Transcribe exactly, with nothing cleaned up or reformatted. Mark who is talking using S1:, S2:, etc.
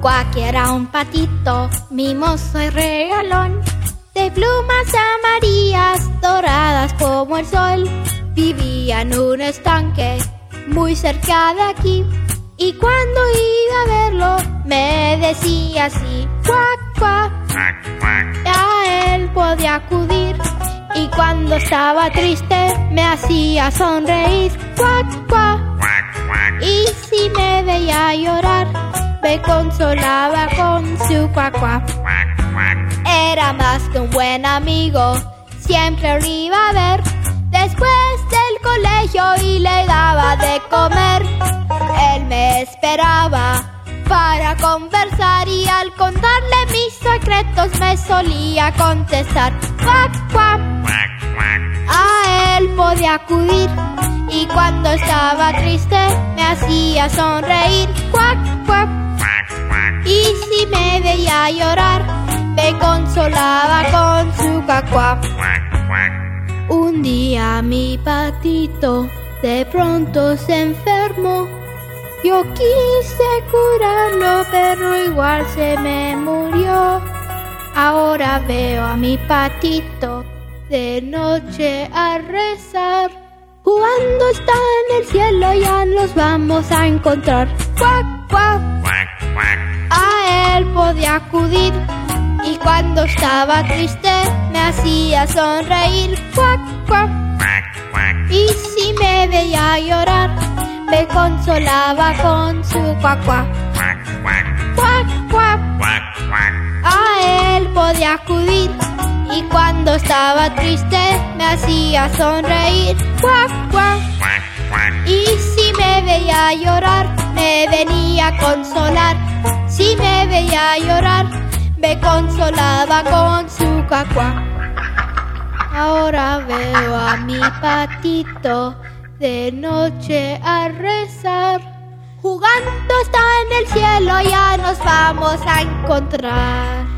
S1: Cuac era un patito mimoso y regalón, de plumas amarillas doradas como el sol. Vivía en un estanque muy cerca de aquí, y cuando iba a verlo me decía así: cuac, cuac. A él podía acudir, y cuando estaba triste me hacía sonreír. Cuac, cuac. Y si me veía llorar, me consolaba con su cuac, cuac. Era más que un buen amigo, siempre lo iba a ver después del colegio y le daba de comer. Él me esperaba para conversar, y al contarle mis secretos me solía contestar: cuac, cuac. A él podía acudir, y cuando estaba triste me hacía sonreír. Cuac, cuac. Y si me veía llorar, me consolaba con su cuac, cuac. Un día mi patito de pronto se enfermó. Yo quise curarlo, pero igual se me murió. Ahora veo a mi patito de noche a rezar. Jugando está en el cielo, ya nos vamos a encontrar. Cuac, cuac. A él podía acudir, y cuando estaba triste me hacía sonreír. Cuac, cuac. Y si me veía llorar, me consolaba con su cuac, cuac. Cuac, cuac. A él podía acudir, y cuando estaba triste me hacía sonreír. Cuac, cuac. Y si me veía llorar, me venía a consolar. Si me veía llorar, me consolaba con su cuac, cuac. Ahora veo a mi patito de noche a rezar. Jugando está en el cielo, ya nos vamos a encontrar.